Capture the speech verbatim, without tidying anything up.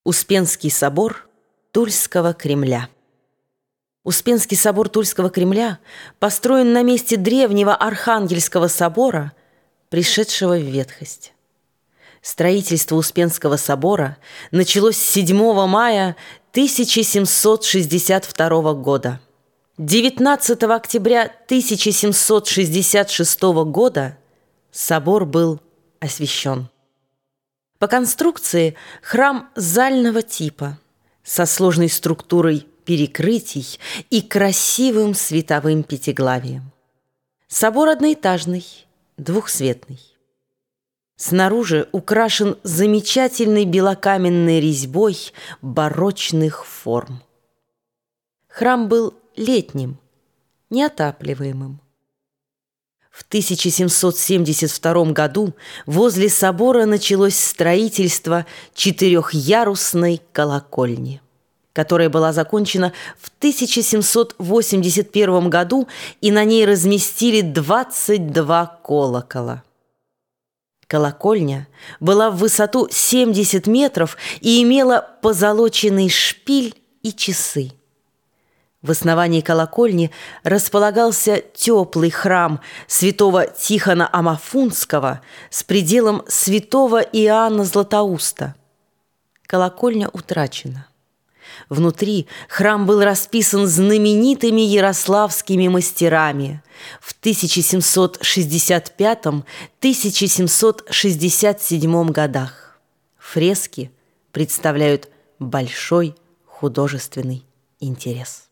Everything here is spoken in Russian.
Успенский собор Тульского Кремля. Успенский собор Тульского Кремля построен на месте древнего Архангельского собора, пришедшего в ветхость. Строительство Успенского собора началось седьмого мая тысяча семьсот шестьдесят второго года. девятнадцатого октября тысяча семьсот шестьдесят шестого года собор был освящен. По конструкции храм зального типа, со сложной структурой перекрытий и красивым световым пятиглавием. Собор одноэтажный, двухсветный. Снаружи украшен замечательной белокаменной резьбой барочных форм. Храм был летним, неотапливаемым. В тысяча семьсот семьдесят втором году возле собора началось строительство четырехъярусной колокольни, которая была закончена в тысяча семьсот восемьдесят первом году, и на ней разместили двадцать два колокола. Колокольня была в высоту семьдесят метров и имела позолоченный шпиль и часы. В основании колокольни располагался теплый храм святого Тихона Амафунского с пределом святого Иоанна Златоуста. Колокольня утрачена. Внутри храм был расписан знаменитыми ярославскими мастерами в тысяча семьсот шестьдесят пятом — тысяча семьсот шестьдесят седьмом годах. Фрески представляют большой художественный интерес.